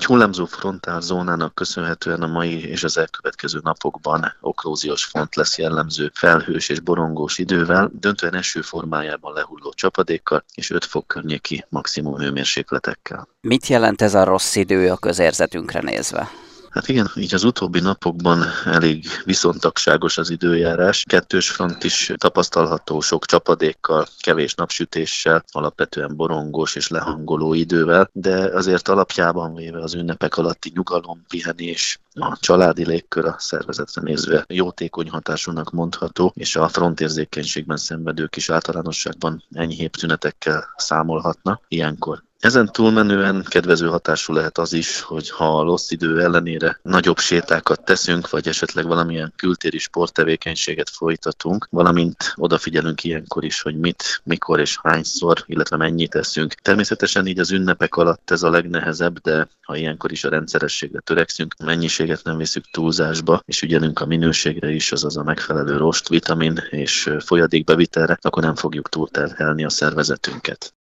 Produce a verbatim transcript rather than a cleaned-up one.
Egy hullámzó frontálzónának köszönhetően a mai és az elkövetkező napokban oklóziós front lesz jellemző felhős és borongós idővel, döntően eső formájában lehulló csapadékkal és öt fok környéki maximum hőmérsékletekkel. Mit jelent ez a rossz idő a közérzetünkre nézve? Hát igen, így az utóbbi napokban elég viszontagságos az időjárás. Kettős front is tapasztalható, sok csapadékkal, kevés napsütéssel, alapvetően borongós és lehangoló idővel, de azért alapjában véve az ünnepek alatti nyugalom, pihenés, a családi légkör a szervezetre nézve jótékony hatásúnak mondható, és a frontérzékenységben szenvedők is általánosságban enyhébb tünetekkel számolhatnak ilyenkor. Ezen túlmenően kedvező hatású lehet az is, hogy ha a rossz idő ellenére nagyobb sétákat teszünk, vagy esetleg valamilyen kültéri sporttevékenységet folytatunk, valamint odafigyelünk ilyenkor is, hogy mit, mikor és hányszor, illetve mennyit teszünk. Természetesen így az ünnepek alatt ez a legnehezebb, de ha ilyenkor is a rendszerességre törekszünk, mennyiséget nem viszük túlzásba, és ügyelünk a minőségre is, azaz a megfelelő rost, vitamin és folyadékbevitelre, akkor nem fogjuk túlterhelni a szervezetünket.